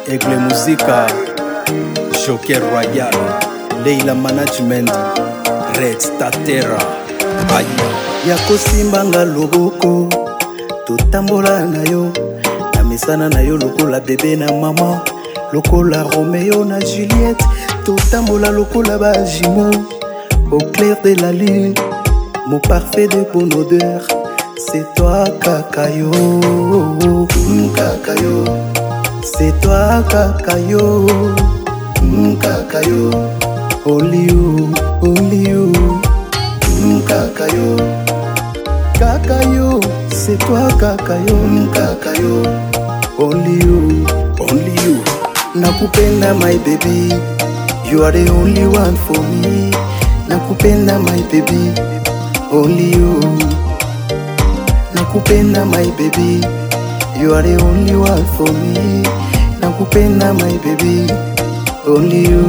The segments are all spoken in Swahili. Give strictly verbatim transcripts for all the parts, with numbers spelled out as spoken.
Aigle Musica, Joker Royal, Leila Management, Red Statera. Aïe Yako simbanga loboko, totambola na yo, na misana na yo lokola bébé na maman, lokola Romeo na Juliette, totambola lokola ba jumeaux, au clair de la lune, mon parfait de bonne odeur, c'est toi Kakayo, mm, Kakayo, c'est toi Kakayo, mm, Kakayo, only you, only you, mm, Kakayo, Kakayo, c'est toi Kakayo, mm, Kakayo, only you, only you. Nakupenda my baby, you are the only one for me. Nakupenda my baby, only you. Nakupenda my baby, you are the only one for me. Nakupenda my baby, only you.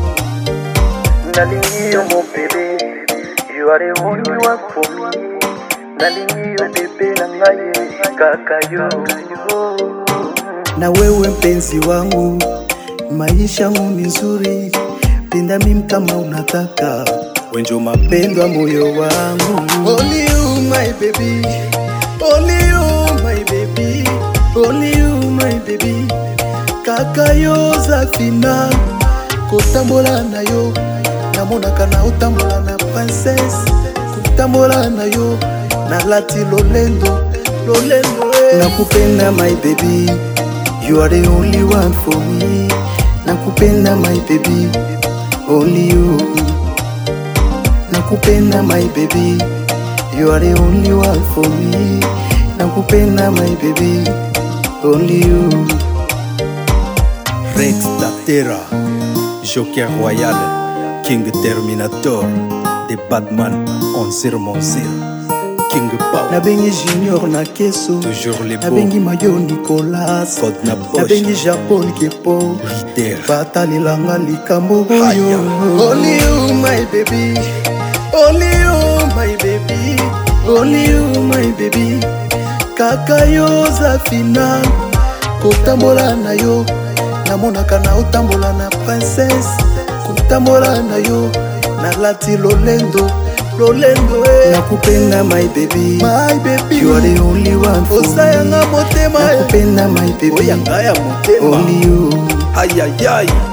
Nalingi yo mon bébé, you are the only one for me. Nalingi yo bébé na ngai Kakayo. Na wewe mpenzi wangu, maisha yangu ni nzuri, pinda mimi kama unataka, wenjo mapendo moyo wangu. Only you my baby, only you my baby, only you my baby. Kakayo Zafina, kotambola na yo, namonaka na otambola na princess, kotambola na yo, na lati lolendo, lolendo eh. Nakupenda my baby, you are the only one for me. Nakupenda my baby, only you. Nakupenda my baby, you are the only one for me. Nakupenda my baby, only you. Rex Statera, Joker Royal, King Terminator, The Batman, on sir mon sir. King Pao, Nabengi Junior na keso, toujours les beaux. Nabengi Mayo Nicolas, Code na poche. Nabengi Japon Kepo, leader. Batali langa likambo yo. Only you my baby, only you my baby, only you my baby. Kakayo Zafina, kotambola na yo, namonaka na otambola na princess, kotambola na yo, na lati lolendo. Lolendo eh. Nakupenda my baby, my baby, you are the only one for me. Nakupenda my baby, only you. Ay ay ay.